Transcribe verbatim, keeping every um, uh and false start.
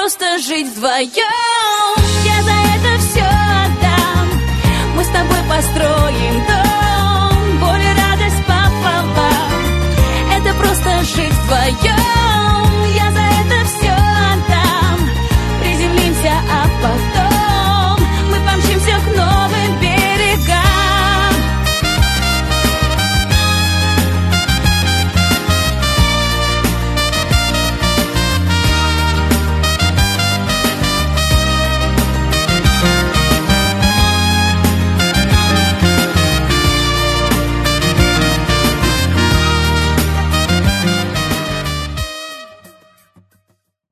просто жить вдвоем. Я за это все отдам. Мы с тобой построим